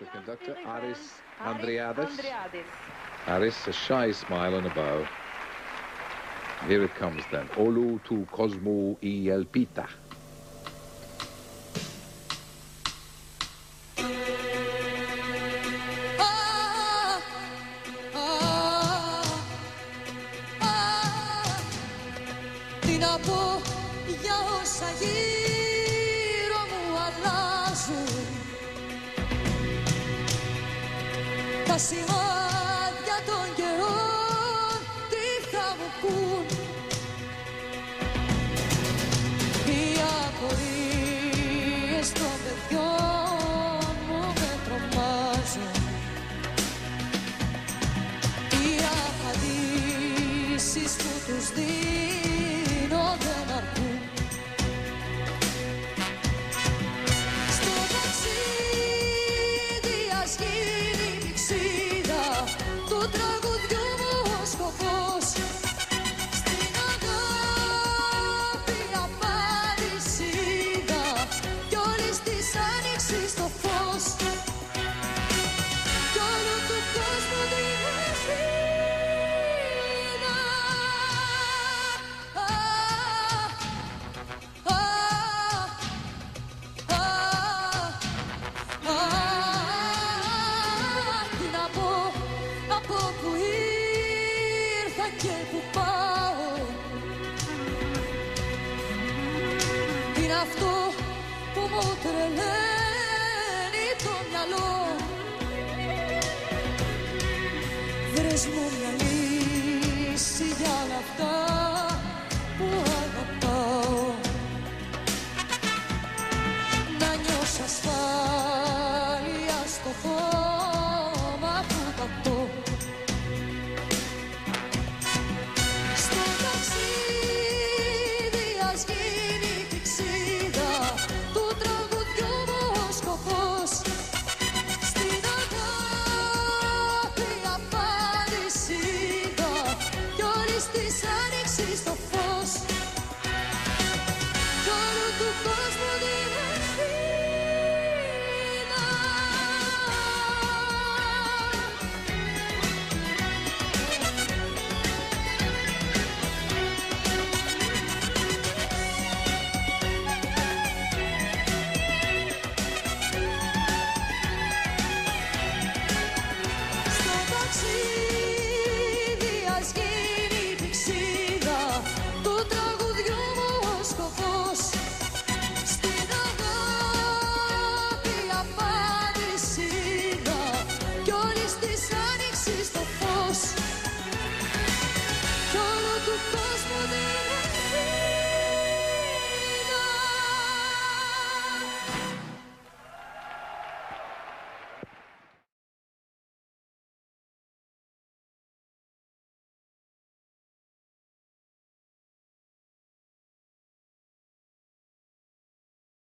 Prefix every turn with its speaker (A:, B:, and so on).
A: the conductor, Aris Andriadis. Aris, a shy smile and a bow. Here it comes then. Olu tu Cosmo y Elpita.
B: Τι να πω για όσα γύρω μου αλλάζουν, τα σημάδια των καιρών τι θα μου πουν, οι απορίες των παιδιών μου με τρομάζουν, οι απαντήσεις που τους δίνω δεν αρκούν. Στο ταξίδι ας γίνει πηξίδα του τραγουδιού μου ο σκοπός, στην αγάπη απάντησίδα κι όλης της άνοιξης το φως, κι όλου του κόσμου την ευθύνα. Τι να πω από που ήρθα και που πάω, είναι αυτό που μου τρελαίνει το μυαλό. Βρες μου μια λύση για όλα αυτά που